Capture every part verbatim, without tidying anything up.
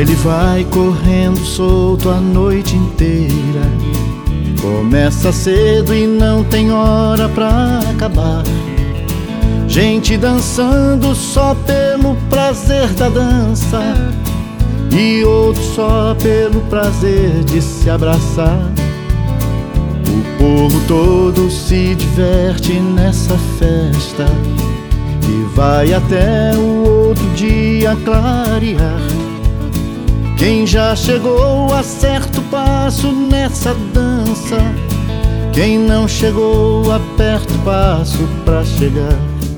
baile vai correndo solto a noite inteira. Começa cedo e não tem hora pra acabar. Gente dançando só pelo prazer da dança, e outros só pelo prazer de se abraçar. O povo todo se diverte nessa festa e vai até o outro dia clarear. Quem já chegou acerta o passo nessa dança, quem não chegou aperta o passo pra chegar.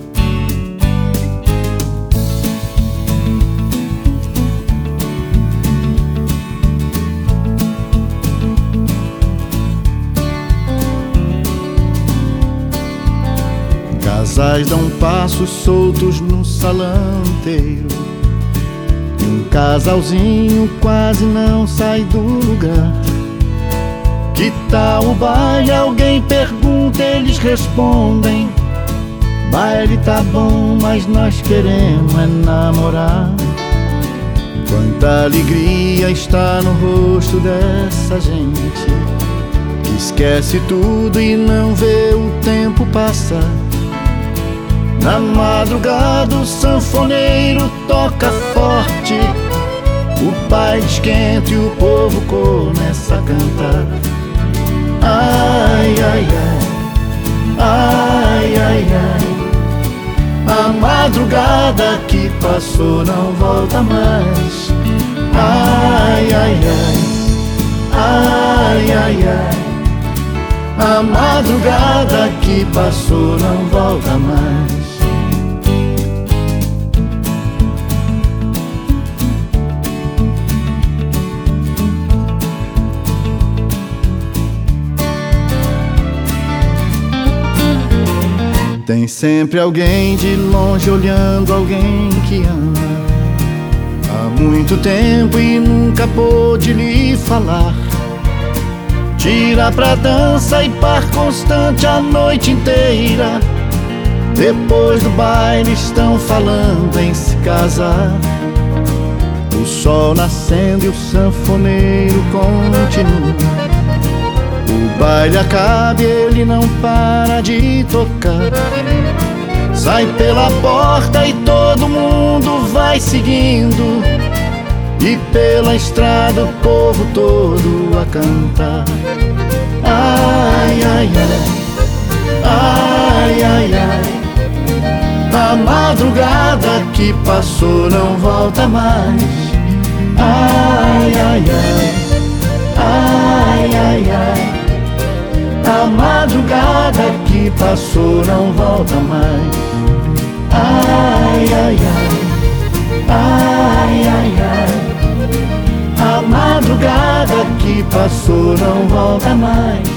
Casais dão passos soltos no salão inteiro, e um casalzinho quase não sai do lugar. Que tal o baile? Alguém pergunta, eles respondem: baile tá bom, mas nós queremos é namorar. Quanta alegria está no rosto dessa gente, que esquece tudo e não vê o tempo passar. Na madrugada o sanfoneiro toca forte, o baile esquenta e o povo começa a cantar. Ai, ai, ai, ai, ai, ai, a madrugada que passou não volta mais. Ai, ai, ai, ai, ai, ai, a madrugada que passou não volta mais. Tem sempre alguém de longe olhando alguém que ama há muito tempo e nunca pôde lhe falar. Tira pra dança e par constante a noite inteira. Depois do baile estão falando em se casar. O sol nascendo e o sanfoneiro continua. O baile acaba e ele não para de tocar. Sai pela porta e todo mundo vai seguindo, e pela estrada o povo todo a cantar. Ai, ai, ai, ai, ai, ai, a madrugada que passou não volta mais. Ai, ai, ai, ai, ai, ai, a madrugada que passou não volta mais. Ai, ai, ai, ai, ai, ai, a madrugada que passou não volta mais.